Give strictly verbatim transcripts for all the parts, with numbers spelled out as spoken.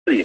Sí.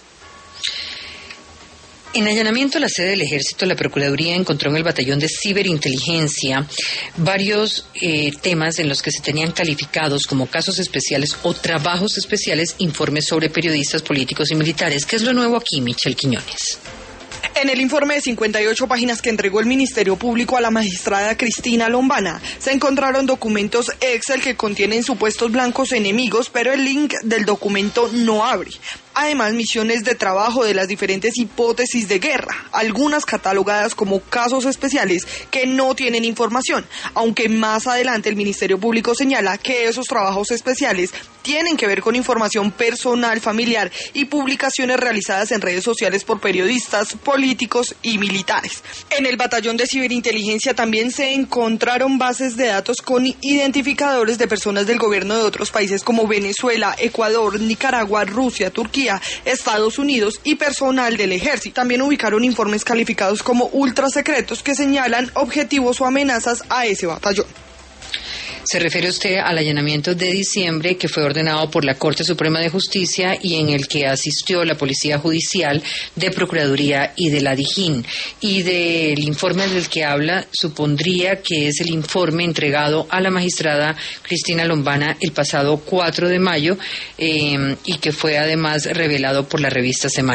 En allanamiento a la sede del Ejército, la Procuraduría encontró en el batallón de ciberinteligencia varios eh, temas en los que se tenían calificados como casos especiales o trabajos especiales informes sobre periodistas, políticos y militares. ¿Qué es lo nuevo aquí, Michelle Quiñones? En el informe de cincuenta y ocho páginas que entregó el Ministerio Público a la magistrada Cristina Lombana, se encontraron documentos Excel que contienen supuestos blancos enemigos, pero el link del documento no abre. Además, misiones de trabajo de las diferentes hipótesis de guerra, algunas catalogadas como casos especiales que no tienen información, aunque más adelante el Ministerio Público señala que esos trabajos especiales tienen que ver con información personal, familiar y publicaciones realizadas en redes sociales por periodistas, políticos y militares. En el batallón de ciberinteligencia también se encontraron bases de datos con identificadores de personas del gobierno de otros países como Venezuela, Ecuador, Nicaragua, Rusia, Turquía, Estados Unidos y personal del ejército. También ubicaron informes calificados como ultrasecretos que señalan objetivos o amenazas a ese batallón. Se refiere usted al allanamiento de diciembre que fue ordenado por la Corte Suprema de Justicia y en el que asistió la Policía Judicial de Procuraduría y de la Dijín. Y del informe del que habla, supondría que es el informe entregado a la magistrada Cristina Lombana el pasado cuatro de mayo eh, y que fue además revelado por la revista Semana.